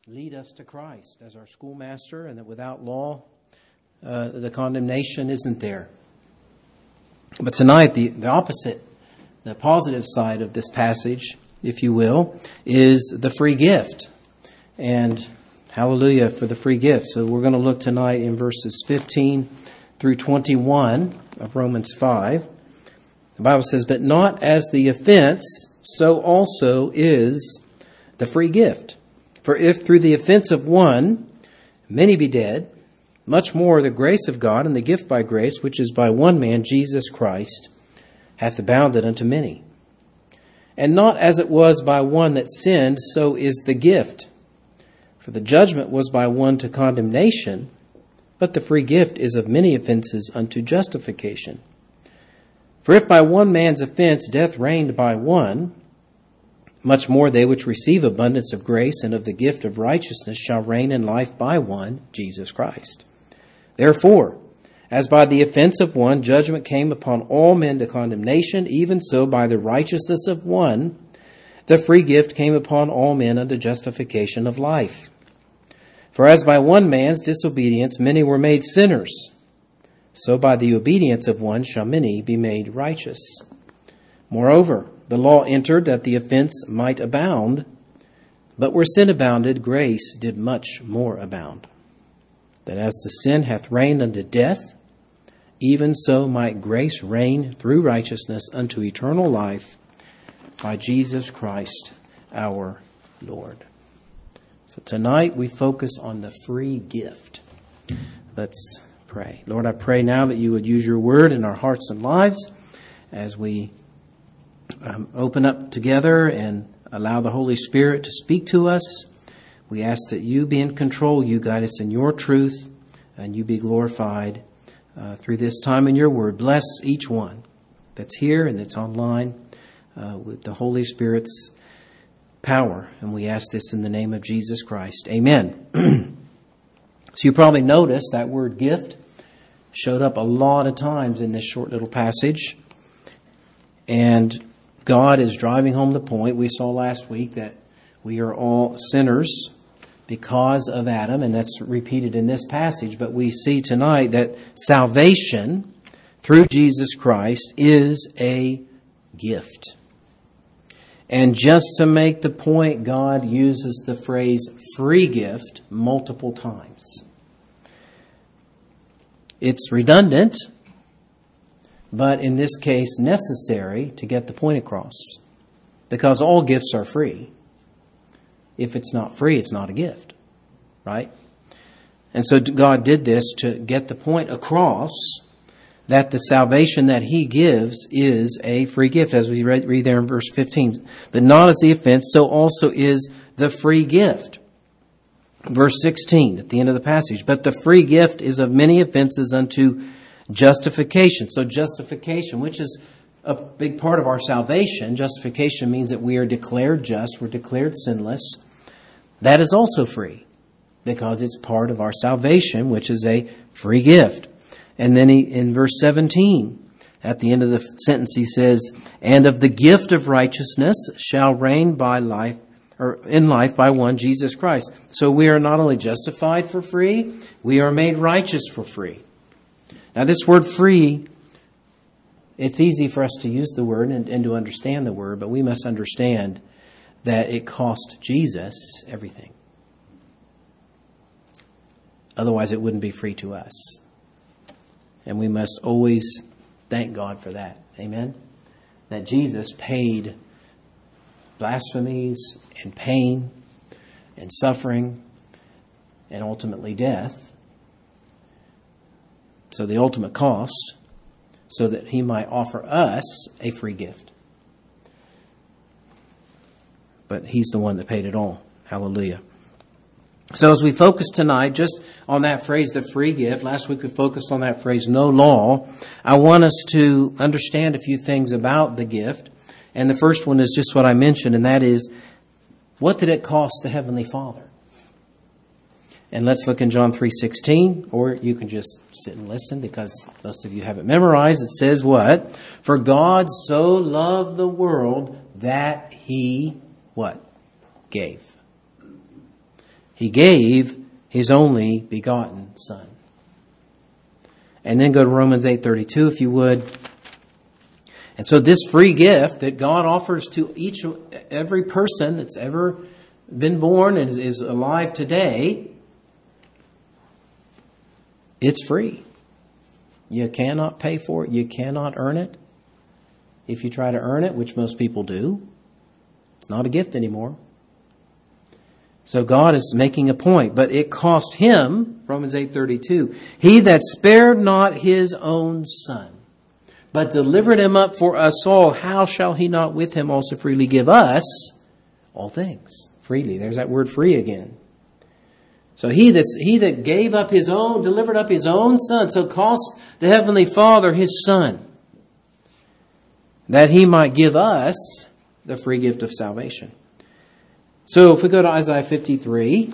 lead us to Christ as our schoolmaster, and that without law, the condemnation isn't there. But tonight, the opposite, the positive side of this passage, if you will, is the free gift. And hallelujah for the free gift. So we're going to look tonight in verses 15 through 21 of Romans 5. The Bible says, "But not as the offense, so also is the free gift. For if through the offense of one many be dead, much more the grace of God and the gift by grace, which is by one man, Jesus Christ, hath abounded unto many. And not as it was by one that sinned, so is the gift. For the judgment was by one to condemnation, but the free gift is of many offenses unto justification. For if by one man's offense death reigned by one, much more they which receive abundance of grace and of the gift of righteousness shall reign in life by one, Jesus Christ. Therefore, as by the offense of one judgment came upon all men to condemnation, even so by the righteousness of one the free gift came upon all men unto justification of life. For as by one man's disobedience many were made sinners, so by the obedience of one shall many be made righteous. Moreover, the law entered that the offense might abound, but where sin abounded, grace did much more abound. That as the sin hath reigned unto death, even so might grace reign through righteousness unto eternal life by Jesus Christ our Lord." So tonight we focus on the free gift. Let's pray. Lord, I pray now that you would use your word in our hearts and lives as we open up together and allow the Holy Spirit to speak to us. We ask that you be in control, you guide us in your truth, and you be glorified through this time in your word. Bless each one that's here and that's online with the Holy Spirit's power. And we ask this in the name of Jesus Christ. Amen. So you probably noticed that word gift showed up a lot of times in this short little passage. And God is driving home the point. We saw last week that we are all sinners because of Adam, and that's repeated in this passage. But we see tonight that salvation through Jesus Christ is a gift. And just to make the point, God uses the phrase free gift multiple times. It's redundant, but in this case necessary to get the point across. Because all gifts are free. If it's not free, it's not a gift. Right? And so God did this to get the point across that the salvation that he gives is a free gift, as we read there in verse 15. But not as the offense, so also is the free gift. Verse 16 at the end of the passage. But the free gift is of many offenses unto justification. So justification, which is a big part of our salvation. Justification means that we are declared just, we're declared sinless. That is also free because it's part of our salvation, which is a free gift. And then in verse 17, at the end of the sentence, he says, "And of the gift of righteousness shall reign by life, or in life by one, Jesus Christ." So we are not only justified for free, we are made righteous for free. Now this word free, it's easy for us to use the word and to understand the word, but we must understand that it cost Jesus everything. Otherwise it wouldn't be free to us. And we must always thank God for that. Amen? That Jesus paid blasphemies and pain and suffering and ultimately death. So the ultimate cost, so that he might offer us a free gift. But he's the one that paid it all. Hallelujah. So as we focus tonight just on that phrase, the free gift, last week we focused on that phrase, no law, I want us to understand a few things about the gift. And the first one is just what I mentioned, and that is, what did it cost the Heavenly Father? And let's look in John 3:16, or you can just sit and listen because most of you have it memorized. It says what? For God so loved the world that he, what? Gave. He gave His only begotten Son. And then go to Romans 8:32 if you would. And so this free gift that God offers to every person that's ever been born and is alive today, it's free. You cannot pay for it. You cannot earn it. If you try to earn it, which most people do, it's not a gift anymore. So God is making a point. But it cost Him, Romans 8:32, He that spared not His own Son, but delivered Him up for us all, how shall He not with Him also freely give us all things? Freely. There's that word free again. So he that gave up His own, delivered up His own Son, so cost the Heavenly Father His Son, that He might give us the free gift of salvation. So if we go to Isaiah 53,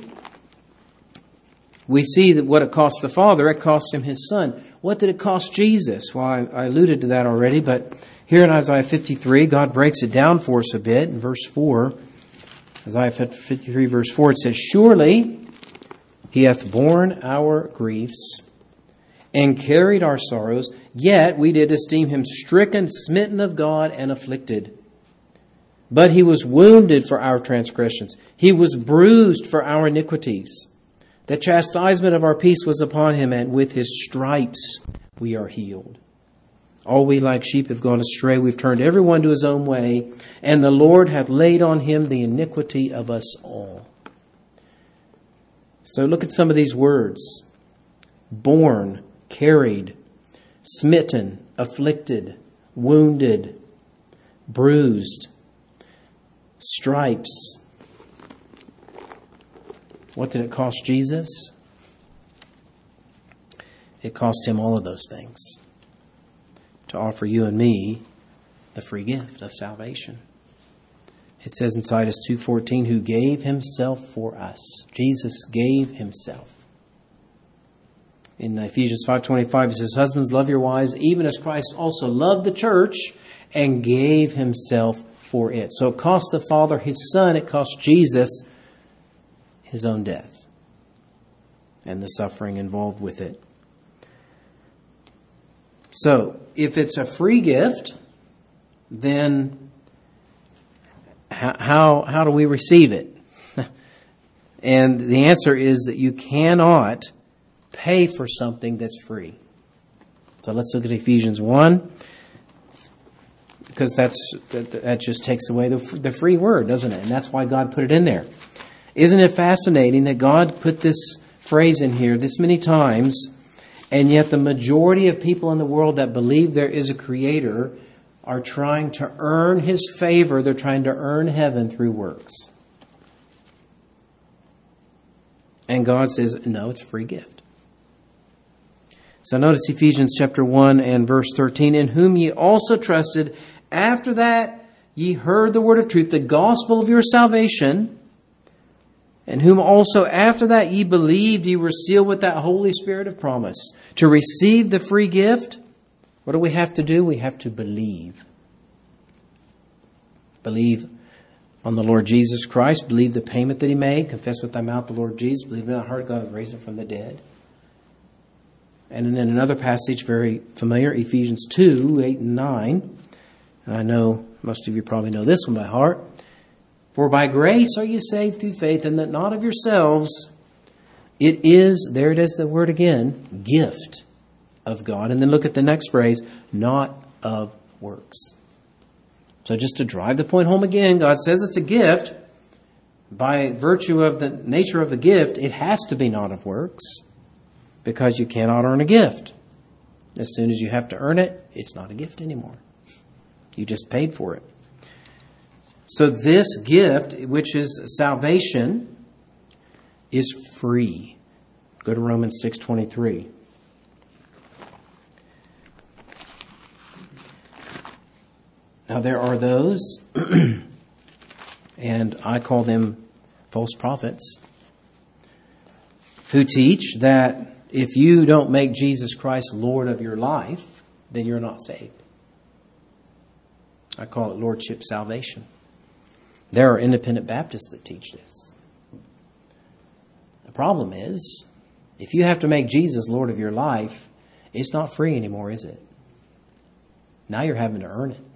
we see that what it cost the Father, it cost Him His Son. What did it cost Jesus? Well, I alluded to that already, but here in Isaiah 53, God breaks it down for us a bit. In verse 4, Isaiah 53 verse 4, it says, Surely He hath borne our griefs and carried our sorrows, yet we did esteem Him stricken, smitten of God, and afflicted. But He was wounded for our transgressions. He was bruised for our iniquities. The chastisement of our peace was upon Him, and with His stripes we are healed. All we like sheep have gone astray. We've turned every one to his own way, and the Lord hath laid on Him the iniquity of us all. So look at some of these words. Born, carried, smitten, afflicted, wounded, bruised, stripes. What did it cost Jesus? It cost Him all of those things to offer you and me the free gift of salvation. It says in Titus 2:14, who gave Himself for us. Jesus gave Himself. In Ephesians 5:25, it says, husbands, love your wives, even as Christ also loved the church and gave Himself for it. So it cost the Father His Son. It cost Jesus His own death and the suffering involved with it. So if it's a free gift, then how do we receive it? And the answer is that you cannot pay for something that's free. So let's look at Ephesians 1, because that just takes away the free word, doesn't it? And that's why God put it in there. Isn't it fascinating that God put this phrase in here this many times, and yet the majority of people in the world that believe there is a Creator are trying to earn His favor. They're trying to earn heaven through works. And God says, no, it's a free gift. So notice Ephesians chapter 1 and verse 13, in whom ye also trusted, after that ye heard the word of truth, the gospel of your salvation, and whom also after that ye believed, ye were sealed with that Holy Spirit of promise. To receive the free gift, what do we have to do? We have to believe. Believe on the Lord Jesus Christ. Believe the payment that He made. Confess with thy mouth the Lord Jesus. Believe in thy heart God hath raised Him from the dead. And then another passage very familiar, Ephesians 2, 8 and 9. And I know most of you probably know this one by heart. For by grace are you saved through faith, and that not of yourselves. It is, there it is the word again, gift of God. And then look at the next phrase, not of works. So just to drive the point home again, God says it's a gift. By virtue of the nature of a gift, it has to be not of works, because you cannot earn a gift. As soon as you have to earn it, it's not a gift anymore. You just paid for it. So this gift, which is salvation, is free. Go to Romans 6:23. Now there are those, and I call them false prophets, who teach that if you don't make Jesus Christ Lord of your life, then you're not saved. I call it Lordship salvation. There are independent Baptists that teach this. problem is, if you have to make Jesus Lord of your life, it's not free anymore, is it? Now you're having to earn it.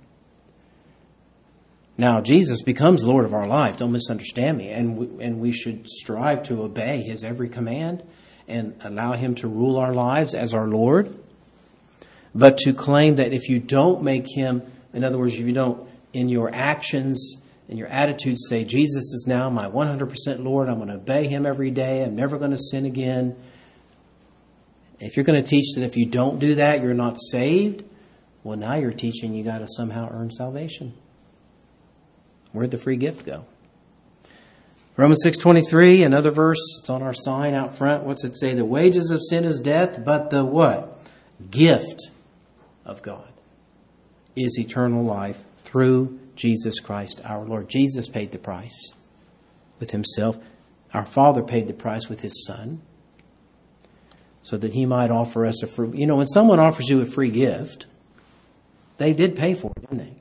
Now, Jesus becomes Lord of our life. Don't misunderstand me. And we should strive to obey His every command and allow Him to rule our lives as our Lord. But to claim that if you don't make Him, in other words, if you don't, in your actions and your attitudes, say, Jesus is now my 100% Lord, I'm going to obey Him every day, I'm never going to sin again. If you're going to teach that if you don't do that, you're not saved, well, now you're teaching you got to somehow earn salvation. Where'd the free gift go? Romans 6:23, another verse. It's on our sign out front. What's it say? The wages of sin is death, but the what? Gift of God is eternal life through Jesus Christ our Lord. Jesus paid the price with Himself. Our Father paid the price with His Son so that He might offer us a free... You know, when someone offers you a free gift, they did pay for it, didn't they?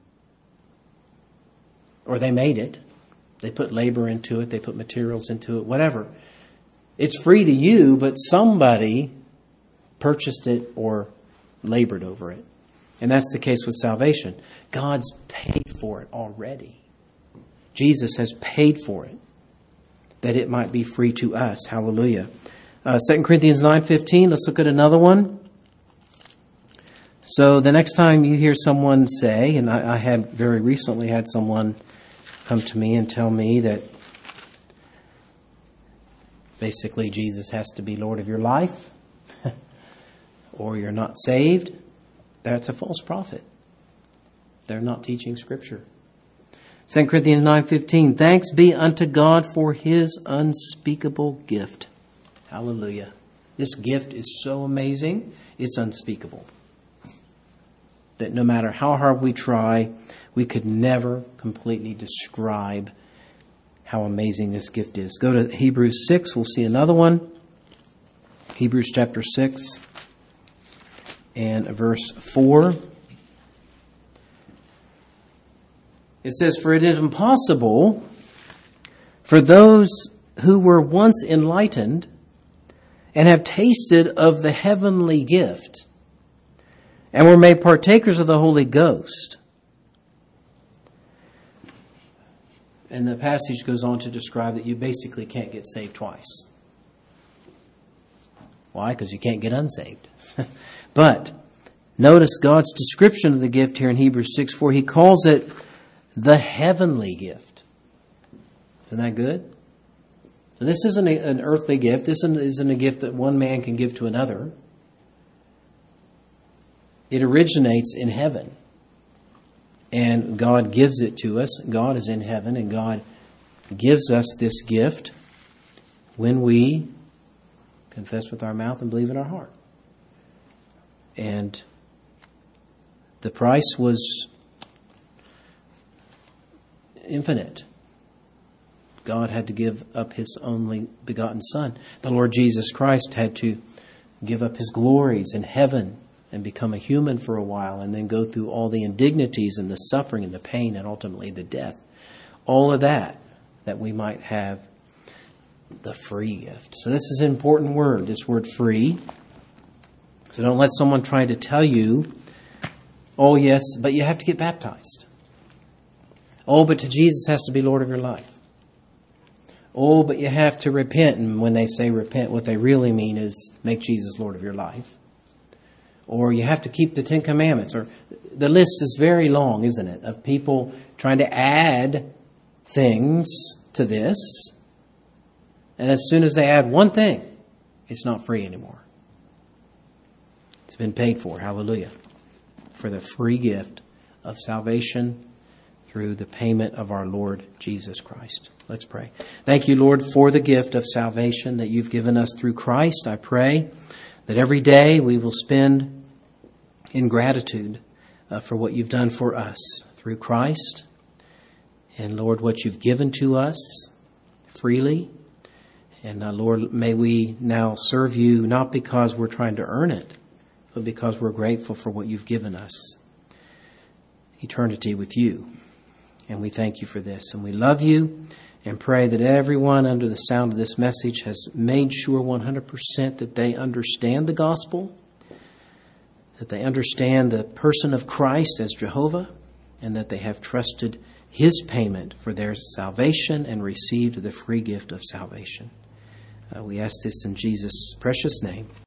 Or they made it. They put labor into it. They put materials into it. Whatever. It's free to you, but somebody purchased it or labored over it. And that's the case with salvation. God's paid for it already. Jesus has paid for it, that it might be free to us. Hallelujah. 2 Corinthians 9:15. Let's look at another one. So the next time you hear someone say, and I had very recently had someone come to me and tell me that basically Jesus has to be Lord of your life or you're not saved, that's a false prophet. They're not teaching Scripture. 2 Corinthians 9:15, thanks be unto God for His unspeakable gift. Hallelujah. This gift is so amazing, it's unspeakable. That no matter how hard we try, we could never completely describe how amazing this gift is. Go to Hebrews 6. We'll see another one. Hebrews chapter 6 and verse 4. It says, for it is impossible for those who were once enlightened and have tasted of the heavenly gift and were made partakers of the Holy Ghost. And the passage goes on to describe that you basically can't get saved twice. Why? Because you can't get unsaved. But notice God's description of the gift here in Hebrews 6:4. He calls it the heavenly gift. Isn't that good? So this isn't an earthly gift. This isn't a gift that one man can give to another. It originates in heaven. And God gives it to us. God is in heaven, and God gives us this gift when we confess with our mouth and believe in our heart. And the price was infinite. God had to give up His only begotten Son. The Lord Jesus Christ had to give up His glories in heaven and become a human for a while, and then go through all the indignities and the suffering and the pain and ultimately the death. All of that we might have the free gift. So this is an important word, this word free. So don't let someone try to tell you, oh yes, but you have to get baptized. Oh, but Jesus has to be Lord of your life. Oh, but you have to repent. And when they say repent, what they really mean is make Jesus Lord of your life. Or you have to keep the Ten Commandments. Or the list is very long, isn't it? Of people trying to add things to this. And as soon as they add one thing, it's not free anymore. It's been paid for. Hallelujah. For the free gift of salvation through the payment of our Lord Jesus Christ. Let's pray. Thank you, Lord, for the gift of salvation that you've given us through Christ. I pray that every day we will spend in gratitude for what you've done for us through Christ. And Lord, what you've given to us freely. And Lord, may we now serve you not because we're trying to earn it, but because we're grateful for what you've given us. Eternity with you. And we thank you for this. And we love you. and pray that everyone under the sound of this message has made sure 100% that they understand the gospel, that they understand the person of Christ as Jehovah, and that they have trusted His payment for their salvation and received the free gift of salvation. We ask this in Jesus' precious name.